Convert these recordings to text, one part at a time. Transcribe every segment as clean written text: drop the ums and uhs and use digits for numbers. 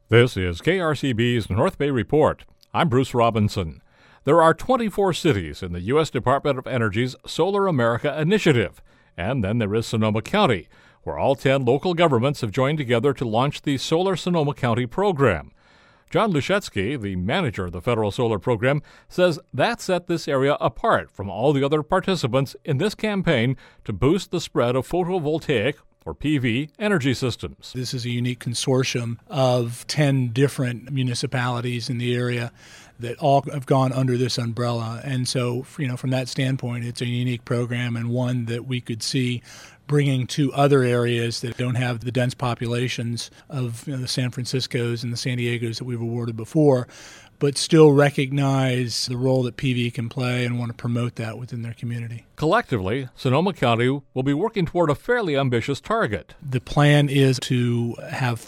This is KRCB's North Bay Report. I'm Bruce Robinson. There are 24 cities in the U.S. Department of Energy's Solar America Initiative, and then there is Sonoma County, where all 10 local governments have joined together to launch the Solar Sonoma County program. John Lushetsky, the manager of the federal solar program, says that set this area apart from all the other participants in this campaign to boost the spread of photovoltaic or PV energy systems. This is a unique consortium of 10 different municipalities in the area that all have gone under this umbrella. And so, from that standpoint, it's a unique program and one that we could see bringing to other areas that don't have the dense populations of the San Franciscos and the San Diegos that we've awarded before, but still recognize the role that PV can play and want to promote that within their community. Collectively, Sonoma County will be working toward a fairly ambitious target. The plan is to have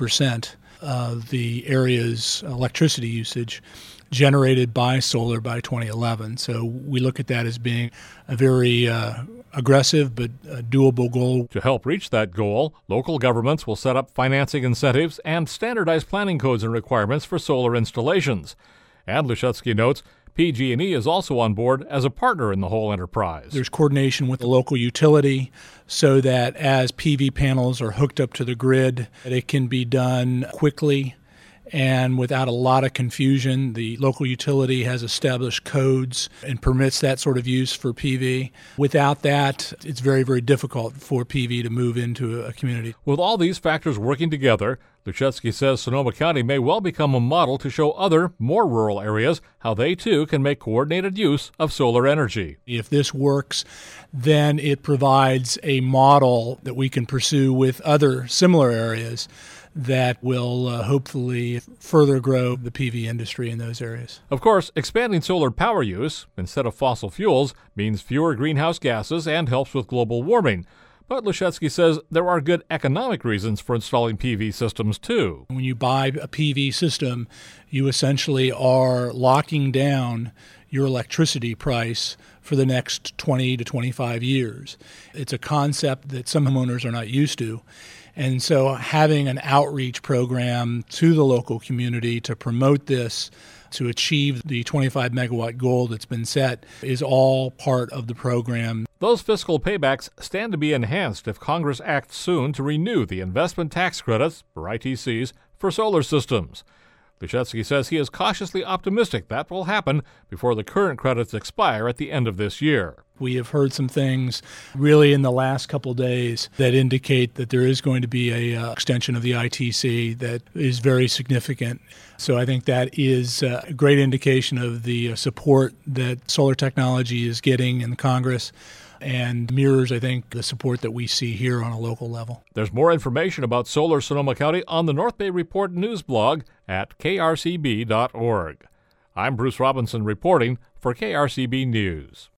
5% of the area's electricity usage generated by solar by 2011. So we look at that as being a very aggressive but doable goal. To help reach that goal, local governments will set up financing incentives and standardized planning codes and requirements for solar installations. And Lushetsky notes, PG&E is also on board as a partner in the whole enterprise. There's coordination with the local utility so that as PV panels are hooked up to the grid, it can be done quickly and without a lot of confusion. The local utility has established codes and permits that sort of use for PV. Without that, it's very, very difficult for PV to move into a community. With all these factors working together, Lushetsky says Sonoma County may well become a model to show other, more rural areas how they too can make coordinated use of solar energy. If this works, then it provides a model that we can pursue with other similar areas that will hopefully further grow the PV industry in those areas. Of course, expanding solar power use instead of fossil fuels means fewer greenhouse gases and helps with global warming. But Lushetsky says there are good economic reasons for installing PV systems, too. When you buy a PV system, you essentially are locking down your electricity price for the next 20 to 25 years. It's a concept that some homeowners are not used to. And so having an outreach program to the local community to promote this, to achieve the 25 megawatt goal that's been set, is all part of the program. Those fiscal paybacks stand to be enhanced if Congress acts soon to renew the investment tax credits, or ITCs, for solar systems. Lushetsky says he is cautiously optimistic that will happen before the current credits expire at the end of this year. We have heard some things really in the last couple days that indicate that there is going to be an extension of the ITC that is very significant. So I think that is a great indication of the support that solar technology is getting in Congress and mirrors, I think, the support that we see here on a local level. There's more information about Solar Sonoma County on the North Bay Report news blog at krcb.org. I'm Bruce Robinson reporting for KRCB News.